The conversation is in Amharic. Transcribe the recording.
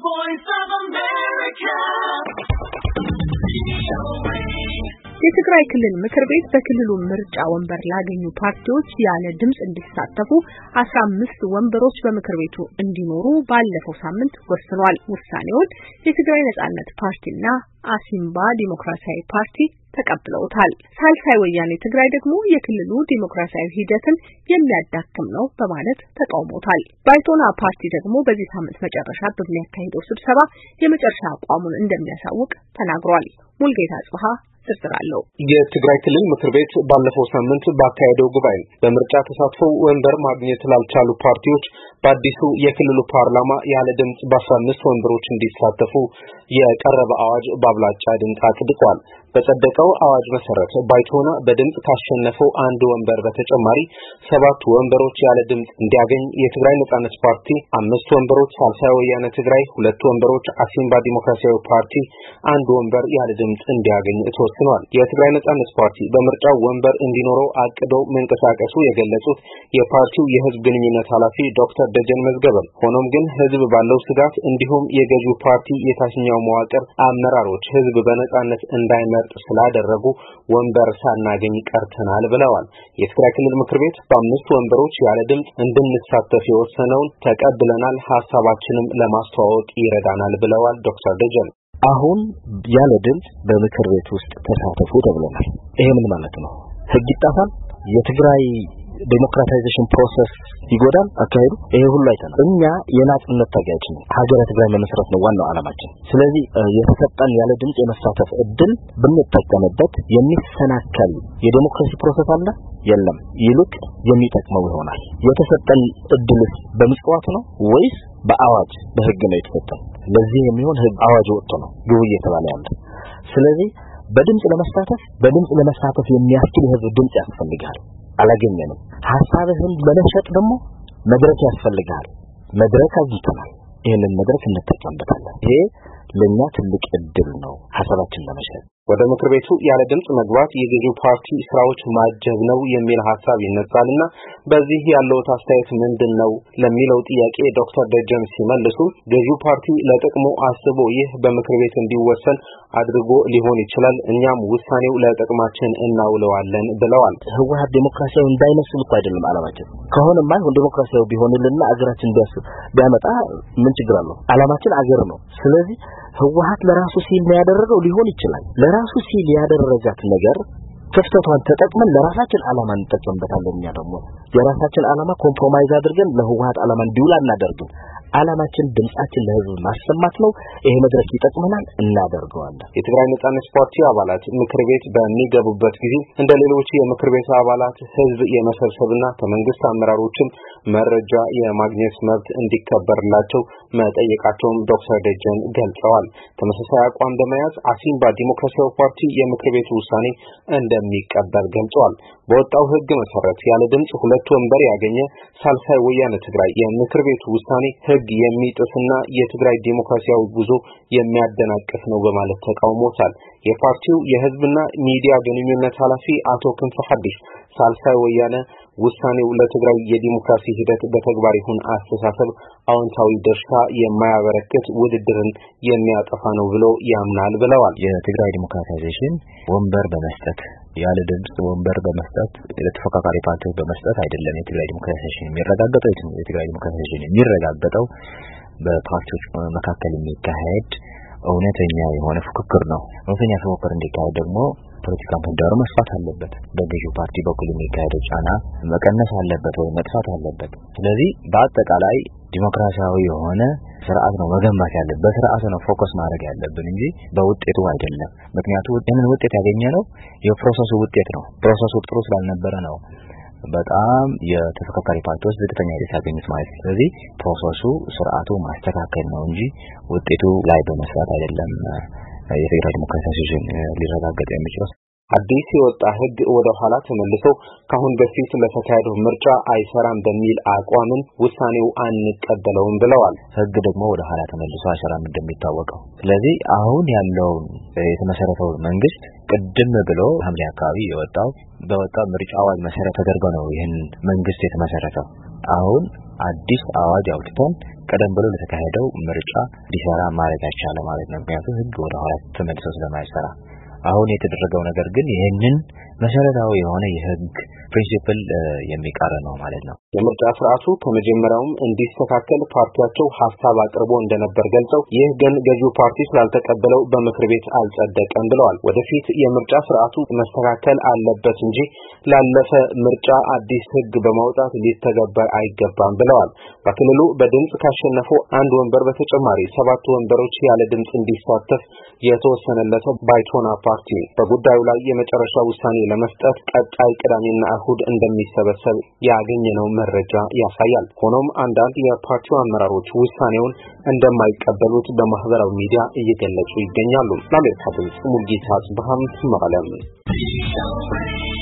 voice of America. የትግራይ ክልል ምክር ቤት በክልሉ ምርጫ ወንበር ላገኙ ፓርቲዎች ያለ ድምጽ እንዲሳተፉ 15 ወንበሮች በምክር ቤቱ እንዲኖሩ ባለፈው ሳምንት ወስኗል። ውሳኔውን የትግራይ ነጻነት ፓርቲና አሲምባ ዲሞክራሲያዊ ፓርቲ ተቀብለውታል። ሳልሳይ ወያኔ ትግራይ ደግሞ የክልሉ ዲሞክራሲያዊ ሂደትን የሚያዳክም ነው በማለት ተቃውሞታል። ባይቶና ፓርቲ ደግሞ በዚህ ሳምንት መጨረሻ በሚያካሂደው ስብሰባ የመጨረሻ አቋሙን እንደሚያሳውቅ ተናግሯል። ሙልጌታ ጽሃ ተስተራለው የትግራይ ክልል ምክር ቤት ባለፈው ሳምንት ባካሄደው ጉባኤ በምርጫ ተሳትፈው ወንበር ማግኘት ላልቻሉ ፓርቲዎች በአዲሱ የክልሉ ፓርላማ ያለ ድምጽ በ15 ወንበሮች እንዲሳተፉ የቀረበ አዋጅ በአብላጫ ድምጽ አጽድቋል። በጸደቀው አዋጅ መሰረት ባይቶና በድምጽ ካሸነፈው አንድ ወንበር በተጨማሪ 7 ወንበሮች ያለ ድምጽ እንዲያገኝ፣ የትግራይ ነጻነት ፓርቲ 5 ወንበሮች፣ ሳልሳይ ወያነ ትግራይ 2 ወንበሮች፣ አሲምባ ዲሞክራሲያዊ ፓርቲ 1 ወንበር ያለ ድምጽ እንዲያገኝ ተወስኗል። የትግራይ ነጻነት ፓርቲ በምርጫው ወንበር እንዲኖረው አቅዶ መንቀሳቀሱ የገለጹት የፓርቲው የህዝብ ግንኙነት ኃላፊ ዶክተር ደጀን መዝገበ፣ ሆኖም ግን ህዝብ ባለው ስጋት እንዲሁም የገዢው ፓርቲ የታችኛው መዋቅር አመራሮች ህዝብ በነጻነት እንዳይመርጥ ስላደረጉ ወንበር ሳናገኝ ቀርተናል ብለዋል። የትግራይ ክልል ምክር ቤት በ5 ወንበሮች ያለ ድምጽ እንድንሳተፍ የወሰነውን ተቀብለናል፣ ሐሳባችንም ለማስተዋወቅ ይረዳናል ብለዋል ዶክተር ደጀን። አሁን ያለ ድምጽ በምክር ቤት ውስጥ ተሳተፉ ተብለናል። ይሄ ምን ማለት ነው? ህግ ይጣፋል? የትግራይ ዴሞክራታይዜሽን ፕሮሰስ ይጎዳል አካሄዱ? ይሄ ሁሉ አይተናል። እኛ የናጽነት ታጋዮች ነን። ሀገረ ትግራይ መመስረት ነው ዋናው ዓላማችን። ስለዚህ የተሰጠን ያለ ድምጽ የመሳተፍ እድል ብንጠቀምበት የሚሰናከል የዴሞክራሲ ፕሮሰስ አለ የለም፣ ይልቅ የሚጠቅመው ይሆናል። የተሰጠን እድልስ በምጽዋት ነው ወይስ በአዋጅ በህግ ነው የተሰጠን? ለዚህ የሚሆን ህግ አዋጅ ወጥቶ ነው ግቡ እየተባለ ያለ። ስለዚህ በድምጽ ለመሳተፍ የሚያስችል የህዝብ ድምጽ ያስፈልጋል። አላገኘንም። ሐሳብህን ለመሸጥ ደግሞ መድረክ ያስፈልጋል። መድረክ አግኝተናል። ይሄንን መድረክ እንጠቀምበታለን። ይሄ ለኛ ትልቅ እድል ነው ሐሳባችን ለመሸጥ። ወደ ምክር ቤቱ ያለ ድምጽ መግባት የገዢው ፓርቲ ስራዎች ማጀብ ነው የሚል ሐሳብ ይነሳልና በዚህ ያለው አስተያየት ምንድነው ለሚለው ጥያቄ ዶክተር ደጀን ሲመልሱ ገዢው ፓርቲ ለጥቅሙ አስቦ ይህ በምክር ቤት እንዲወሰን አድርጎ ሊሆን ይችላል፣ እኛም ውሳኔው ለጥቅማችን እናውለዋለን ብለዋል። ህወሓት ዲሞክራሲያዊ እንዳይመስል እኮ አይደለም ዓላማችን። ከሆነማ ሁሉ ዲሞክራሲያዊ ቢሆንልና አገራችን ቢያመጣ ምን ችግር አለው? ዓላማችን አገር ነው። ስለዚህ ህወሓት ለራሱ ሲል ያደረገው ሊሆን ይችላል። ለራሱ ሲል ያደረጋት ነገር ክፍተቷን ተጠቅመን ለራሳችን ዓላማ እንጠቀምበታለን። እኛ ደግሞ የራሳችን ዓላማ ኮምፕሮማይዝ አድርገን ለህወሓት ዓላማ እንዲውል አናደርግም። ዓላማችን ድምጻችን ለህዝብ ማሰማት ነው። ይሄ መድረክ ይጠቅመናል፣ እናደርገዋለን። የትግራይ ነጻነት ፓርቲ አባላት ምክር ቤት በሚገቡበት ጊዜ እንደ ሌሎች የምክር ቤት አባላት ህዝብ የመሰብሰብና ከመንግስት አመራሮችም መረጃ የማግኘት መብት እንዲከበርላቸው መጠየቃቸውን ዶክተር ደጀን ገልጸዋል። ተመሳሳይ አቋም በመያዝ አሲምባ ዲሞክራሲያዊ ፓርቲ የምክር ቤቱ ውሳኔ እንደሚቀበል ገልጸዋል። በወጣው ህግ መሰረት ያለ ድምጽ 2 ወንበር ያገኘ ሳልሳይ ወያነ ትግራይ የምክር ቤቱ ውሳኔ ህግ የሚጥስና የትግራይ ዲሞክራሲያዊ ጉዞ የሚያደናቅፍ ነው በማለት ተቃውሞታል። የፓርቲው የህዝብና ሚዲያ ግንኙነት ኃላፊ አቶ ክንፈ ሐዲስ ሳልሳይ ወያነ ውሳኔው ለትግራይ የዲሞክራሲ ሂደት በተግባር ይሁን አስተሳሰብ አዎንታዊ ድርሻ የማያበረክት ውድድርን የሚያጠፋ ነው ብሎ ያምናል ብለዋል። የትግራይ ዲሞክራታይዜሽን ወንበር በመስጠት ያለ ድምጽ ወንበር በመስጠት ለተፈካካሪ ፓርቲዎች በመስጠት አይደለም የትግራይ ዲሞክራታይዜሽን የሚረጋገጠው። የትግራይ ዲሞክራታይዜሽን የሚረጋገጠው በፓርቲዎች መካከል የሚካሄድ እውነተኛ የሆነ ፉክክር ነው። እውነተኛ ፉክክር እንዲካሄድ ደግሞ ፖለቲካ ምህዳሩ መስፋት አለበት። በገዢው ፓርቲ በኩል የሚካሄደው ጫና መቀነስ አለበት ወይ መጥፋት አለበት። ስለዚህ በአጠቃላይ ዲሞክራሲያዊ የሆነ ስርዓት ነው መገንባት ያለበት። በስርዓቱ ነው ፎከስ ማድረግ ያለብን እንጂ በውጤቱ አይደለም። ምክንያቱም ይህንን ውጤት ያገኘነው የፕሮሰሱ ውጤት ነው። ፕሮሰሱ ጥሩ ስላልነበረ ነው በጣም የተፈካካሪ ፓርቲዎች ዝቅተኛ ውጤት ያገኙት ማለት ነው። ስለዚህ ፕሮሰሱ ስርዓቱ ማስተካከል ነው እንጂ ውጤቱ ላይ በመስራት አይደለም የትግራይ ዲሞክራታይዜሽን ሊረጋገጥ የሚችለው። አዲስ የወጣ ህግ ወደ ኋላ ተመልሶ ካሁን በፊት ለተካሄደው ምርጫ አይሰራም በሚል አቋምን ውሳኔው አንቀበለውም ብለዋል። ህግ ደግሞ ወደ ኋላ ተመልሶ አይሰራም እንደሚታወቀው። ስለዚህ አሁን ያለው የተመሰረተው መንግስት ቅድም ብሎ ሐምሌ አካባቢ በወጣው ምርጫ አዋጅ መሰረት ተደርጎ ነው ይህን መንግስት የተመሰረተው። አሁን አዲስ አዋጅ አውጥተን ቀደም ብሎ ለተካሄደው ምርጫ ሊሰራ ማድረግ አይቻለ ማለት ነው። ምክንያቱም ህግ ወደ ኋላ ተመልሶ ስለማይሰራ አሁን የተደረገው ነገር ግን ይሄንን መሰረታዊ የሆነ የህግ ፕሪንሲፕል የሚቃረ ነው ማለት ነው። የምርጫ ስርዓቱ ከመጀመሪያውም እንዲስተካከል ፓርቲያቸው ሐሳብ አቅርቦ እንደነበር ገልጸው ይህ ግን ገዢው ፓርቲ ስላልተቀበለው በምክር ቤት አልጸደቀም ብለዋል። ወደፊት የምርጫ ስርዓቱ መስተካከል አለበት እንጂ ላለፈ ምርጫ አዲስ ህግ በማውጣት ሊተገበር አይገባም ብለዋል። በክልሉ በድምጽ ካሸነፈ አንድ ወንበር በተጨማሪ 7 ወንበሮች ያለ ድምጽ እንዲሳተፍ የተወሰነለት ባይቶና ፓርቲ በጉዳዩ ላይ የመጨረሻ ውሳኔ ለመስጠት ቀጣይ ቅዳሜና እሁድ እንደሚሰበሰብ ያገኘነው መረጃ ያሳያል። ሆኖም አንዳንድ የፓርቲው አመራሮች ውሳኔውን እንደማይቀበሉት በማህበራዊ ሚዲያ እየገለጹ ይገኛሉ። ለአሜሪካ ድምጽ ሙልጌታ ጽብሃም መቀለም